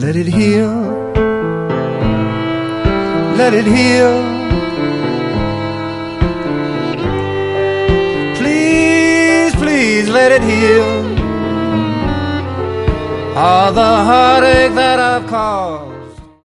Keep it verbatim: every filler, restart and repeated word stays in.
Let it heal, let it heal. Please, please let it heal all the heartache that I've caused.